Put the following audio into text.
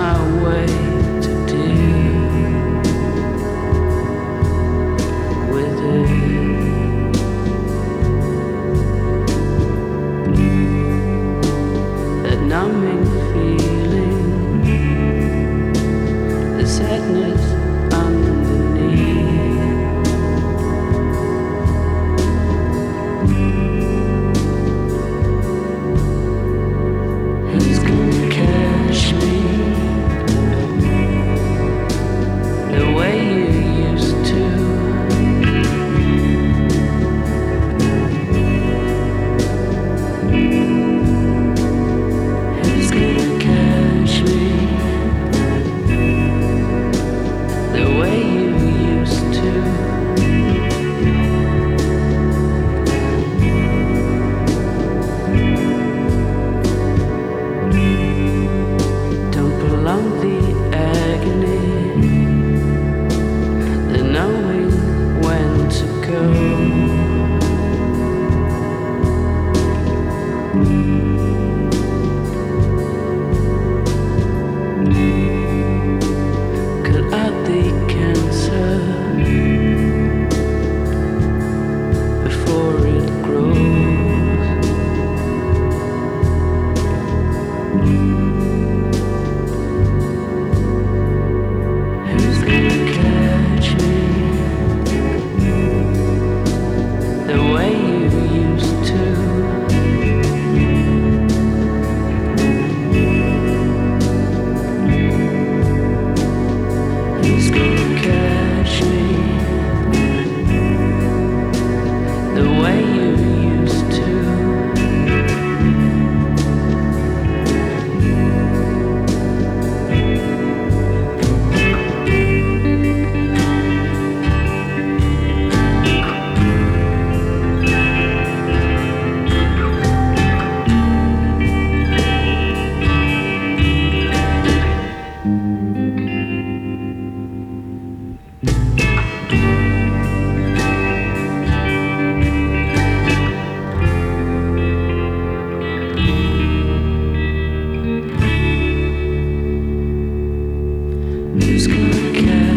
way to deal with it. That numbing feeling, the sadness underneath. Who's gonna catch me the way you used to? Who's gonna catch me the way you used to? Don't prolong the agony, the knowing when to go. Cut out the cancer before it grows. Who's gonna catch me the way you used to? Who's gonna catch me the way you used to? Who's gonna catch